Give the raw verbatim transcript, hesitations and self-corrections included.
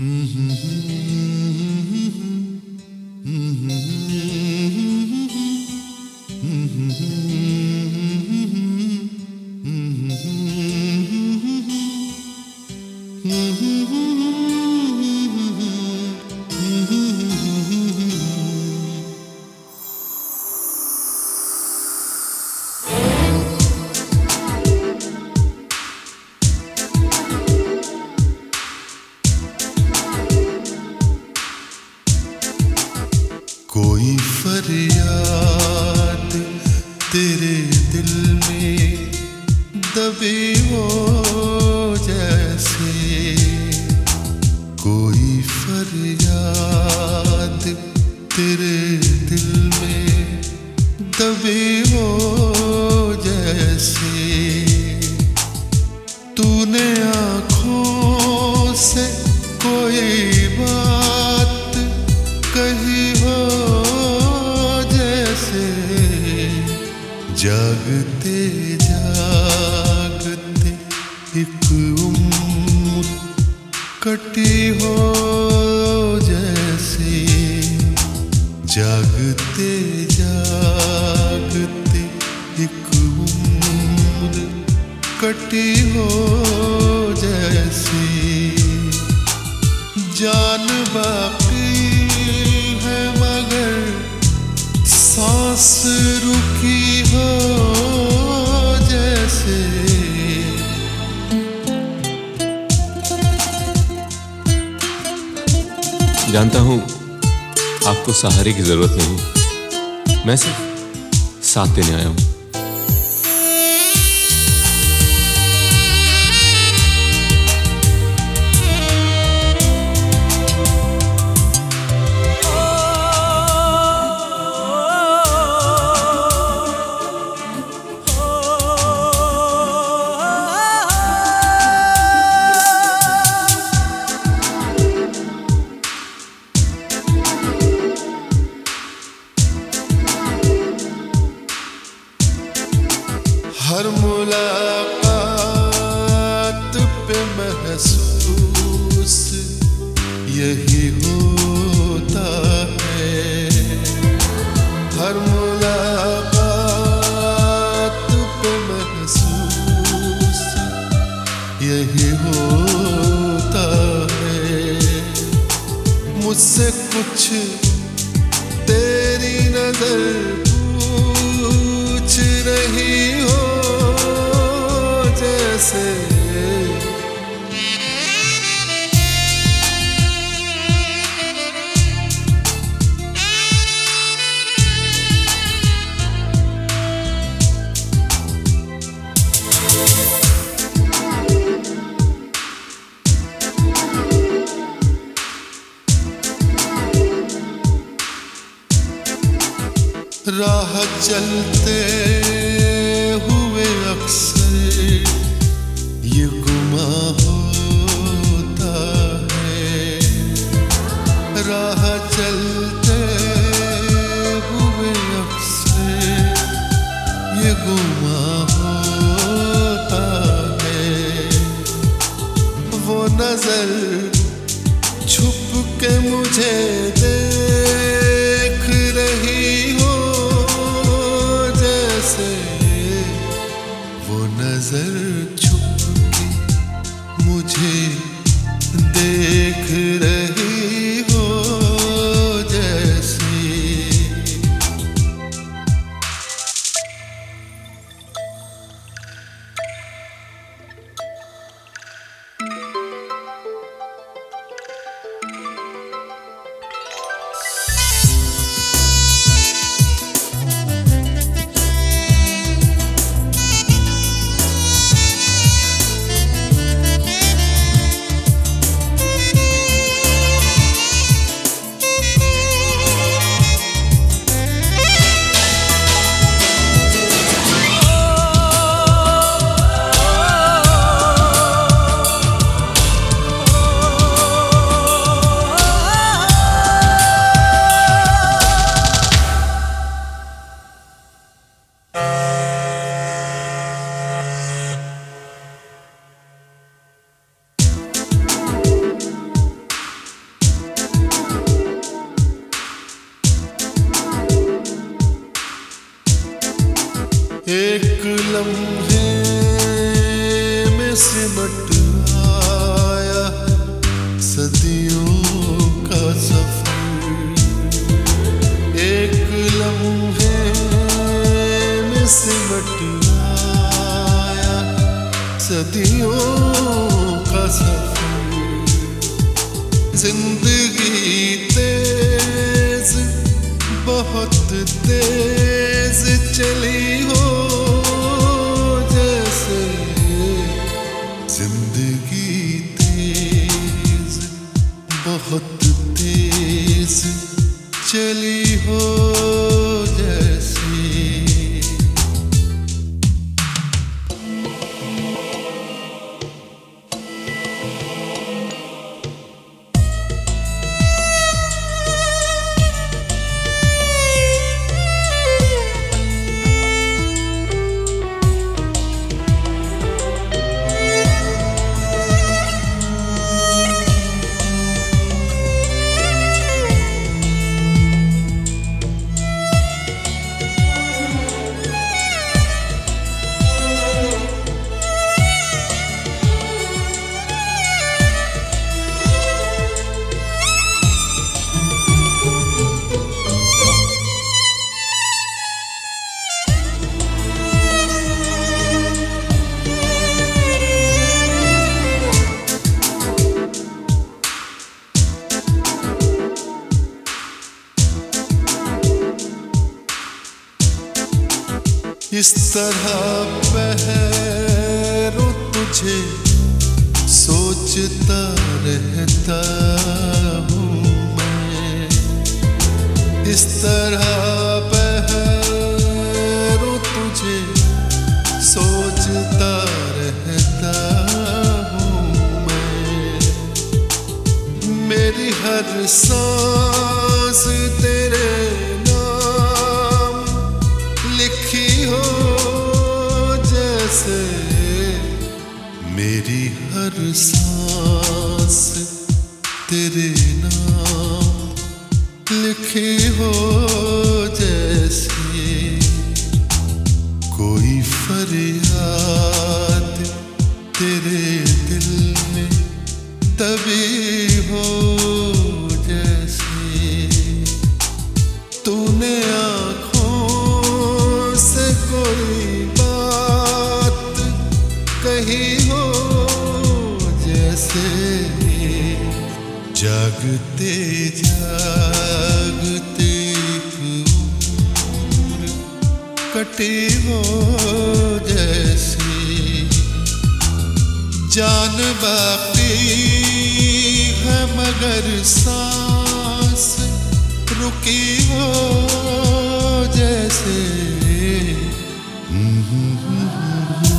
कोई फरियाद तेरे दिल में दबी हो जैसे, कोई फरियाद तेरे दिल में दबी हो जैसे, तूने आँखों से कोई बात कही हो जैसे, जागते जागते एक उम्र कटी हो जैसे, जागते जागते एक उम्र कटी हो जैसे, जान बाकी है मगर सांस रुकी हो जैसे, जानता हूं आपको सहारे की जरूरत नहीं, मैं सिर्फ साथ देने आया हूं। हर मुलाकात पे महसूस यही होता है, हर मुलाकात पे महसूस यही होता है, मुझसे कुछ तेरी नजर पूछ रही हो जैसे, राह चलते हुए अक्सर ये गुमा होता है, राह चलते हुए अक्सर ये गुमा होता है, वो नजर छुप के मुझे देख रही हो जैसे, वो नजर छुप के मुझे देख रही हो जैसे, एक लम्हे में सिमट आया सदियों का सफर। एक लम्हे में सिमट आया सदियों का सफर। जिंदगी तेज बहुत तेज चली हो जैसे, जिंदगी तेज बहुत तेज चली हो जैसे। इस तरह पहरों तुझे सोचता रहता हूँ मैं। इस तरह पहरों तुझे सोचता रहता हूँ मैं। मेरी हर सांस तेरे नाम लिखी हो जैसे। मेरी हर सांस तेरे नाम लिखी हो जैसे। कोई फरियाद तेरे दिल में तभी हो जैसे। तूने आँखों से कोई बात कही हो जैसे। जागते जागते उम्र कटी हो जैसे। जान बाकी है मगर सांस रुकी हो जैसे।